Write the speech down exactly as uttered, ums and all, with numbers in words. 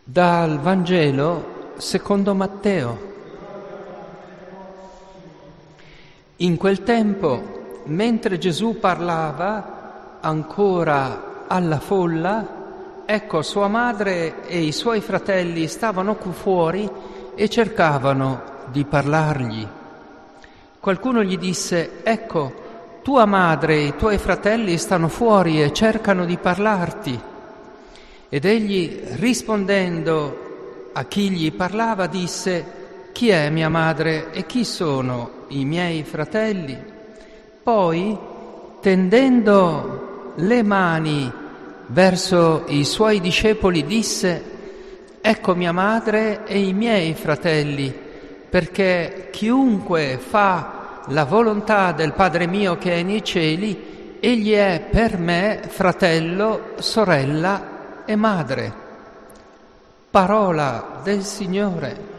Dal Vangelo secondo Matteo. In quel tempo, mentre Gesù parlava ancora alla folla, ecco sua madre e i suoi fratelli stavano fuori e cercavano di parlargli. Qualcuno gli disse: ecco, tua madre e i tuoi fratelli stanno fuori e cercano di parlarti. Ed egli, rispondendo a chi gli parlava, disse: chi è mia madre e chi sono i miei fratelli? Poi, tendendo le mani verso i suoi discepoli, disse: ecco mia madre e i miei fratelli, perché chiunque fa la volontà del Padre mio che è nei cieli, egli è per me fratello, sorella e madre. Parola del Signore.